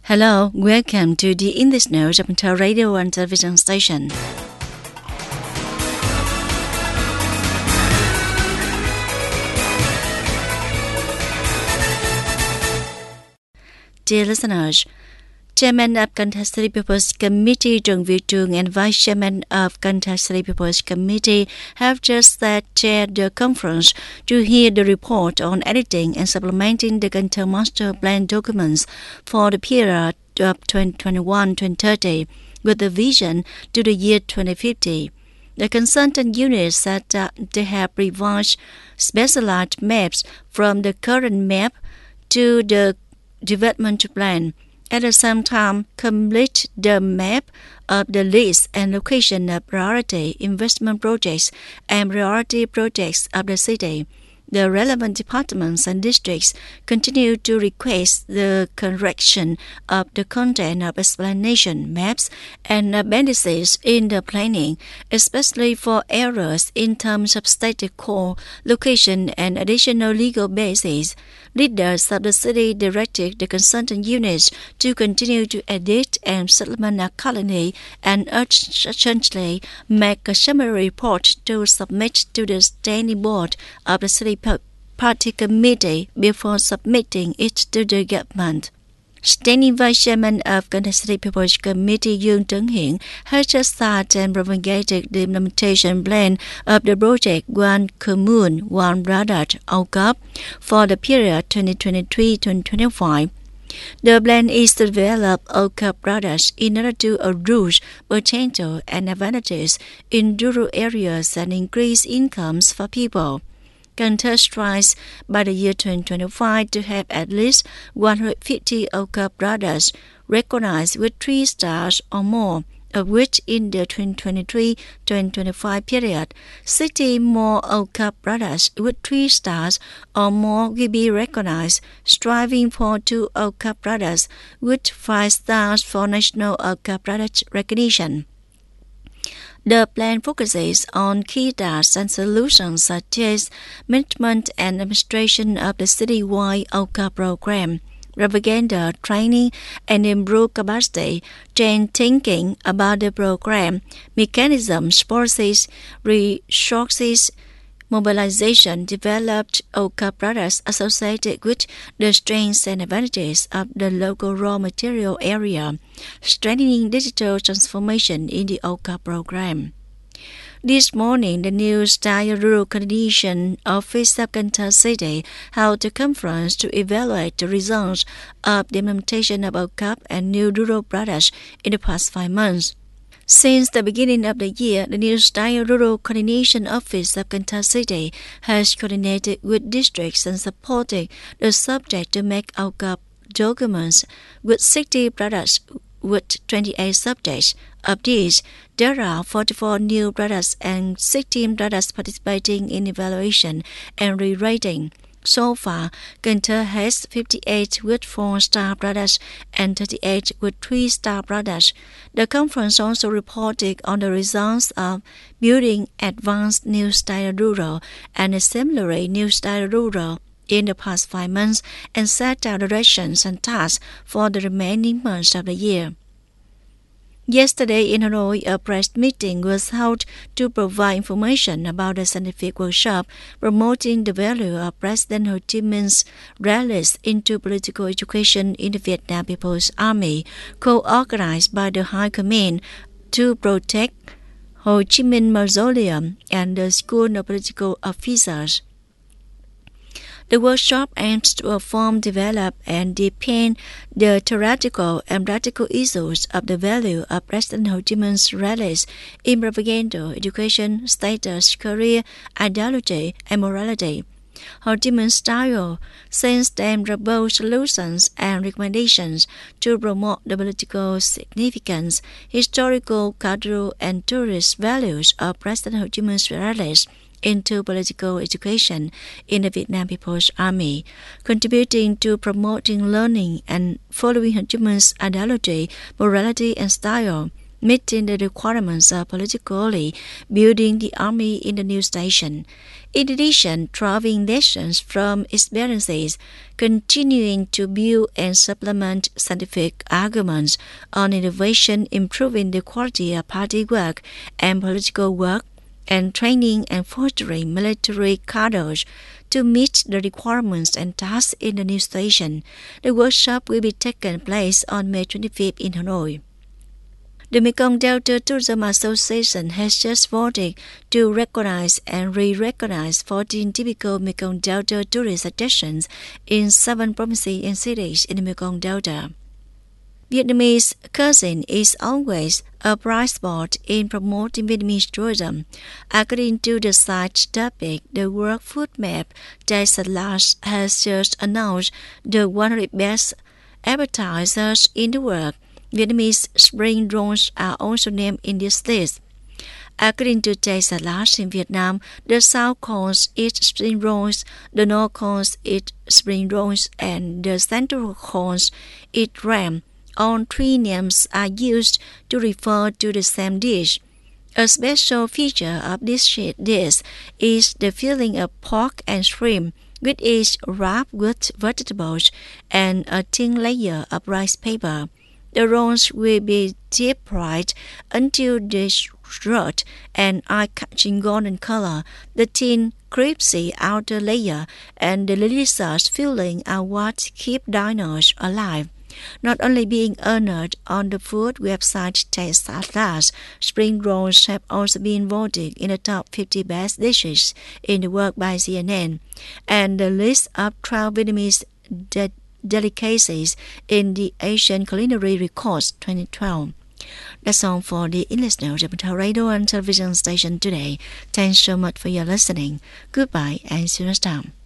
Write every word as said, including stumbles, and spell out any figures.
Hello, welcome to the English Notes of Inter Radio and Television Station. Dear listeners, Chairman of Can-Tha City People's Committee Trần Việt Trường and Vice Chairman of Can-Tha City People's Committee have just that chaired the conference to hear the report on editing and supplementing the Can-Tha Master Plan documents for the period of twenty twenty-one to twenty thirty with a vision to the year twenty fifty. The consultant unit said that they have revised specialized maps from the current map to the development plan. At the same time, complete the map of the list and location of priority investment projects and priority projects of the city. The relevant departments and districts continue to request the correction of the content of explanation maps and appendices in the planning, especially for errors in terms of stated call, location, and additional legal basis. Leaders of the city directed the consultant units to continue to edit and supplement accordingly and urgently make a summary report to submit to the standing board of the city party committee before submitting it to the government. Standing Vice Chairman of Can-Tha City People's Committee Dương Trấn Hiển has just started and propagated the implementation plan of the project One Commune, One Product O C A P for the period twenty twenty-three to twenty twenty-five. The plan is to develop O C A P products in order to address potential and advantages in rural areas and increase incomes for people. Can-Tha strives by the year twenty twenty-five to have at least one hundred fifty O C A P products recognized with three stars or more, of which in the twenty twenty-three to twenty twenty-five period, sixty more O C A P products with three stars or more will be recognized, striving for two O C A P products with five stars for national O C A P product recognition. The plan focuses on key tasks and solutions such as management and administration of the citywide O C A P program, propaganda, training, and improve capacity, change thinking about the program, mechanisms, policies, resources, mobilization, developed O C A P products associated with the strengths and advantages of the local raw material area, strengthening digital transformation in the O C A P program. This morning, the New Style Rural Coordination Office of Can-Tha City held a conference to evaluate the results of the implementation of O C A P and new rural products in the past five months. Since the beginning of the year, the New Style Rural Coordination Office of Can-Tha City has coordinated with districts and supported the subject to make O C A P documents with sixty products with twenty-eight subjects. Of these, there are forty-four new products and sixteen products participating in evaluation and re-rating. So far, Can-Tha has fifty-eight with four-star products and thirty-eight with three-star products. The conference also reported on the results of building advanced New Style Rural and exemplary New Style Rural in the past five months and set out directions and tasks for the remaining months of the year. Yesterday in Hanoi, a press meeting was held to provide information about the scientific workshop promoting the value of President Ho Chi Minh's rallies into political education in the Vietnam People's Army, co-organized by the High Command to protect Ho Chi Minh Mausoleum and the School of Political Officers. The workshop aims to inform, develop, and deepen the theoretical and practical issues of the value of President Ho Chi Minh's rallies in propaganda, education, status, career, ideology, and morality. Ho Chi Minh's style sends them propose solutions and recommendations to promote the political significance, historical, cultural, and tourist values of President Ho Chi Minh's rallies into political education in the Vietnam People's Army, contributing to promoting learning and following Ho Chi Minh's ideology, morality, and style. meeting the requirements of politically building the army in the new station. In addition, drawing lessons from experiences, continuing to build and supplement scientific arguments on innovation, improving the quality of party work and political work, and training and fostering military cadres to meet the requirements and tasks in the new station. The workshop will be taking place on May twenty-fifth in Hanoi. The Mekong Delta Tourism Association has just voted to recognize and re-recognize fourteen typical Mekong Delta tourist attractions in seven provinces and cities in the Mekong Delta. Vietnamese cuisine is always a bright spot in promoting Vietnamese tourism. According to the site topic, the World Food Map, Taste at Last has just announced the one hundred best appetizers in the world. Vietnamese spring rolls are also named in this list. According to Taste at Last in Vietnam, the South Coast eats spring rolls, the North Coast eats spring rolls, and the Central Coast eats ram. All three names are used to refer to the same dish. A special feature of this dish is the filling of pork and shrimp, which is wrapped with vegetables and a thin layer of rice paper. The rolls will be deep fried until they rot and are catching golden color. The thin, crispy outer layer and the delicious filling are what keep diners alive. Not only being honored on the food website Taste at Last, spring rolls have also been voted in the top fifty best dishes in the world by C N N, and the list of twelve Vietnamese de- delicacies in the Asian Culinary Records twenty twelve. That's all for the English News of the radio and television station today. Thanks so much for your listening. Goodbye and see you next time.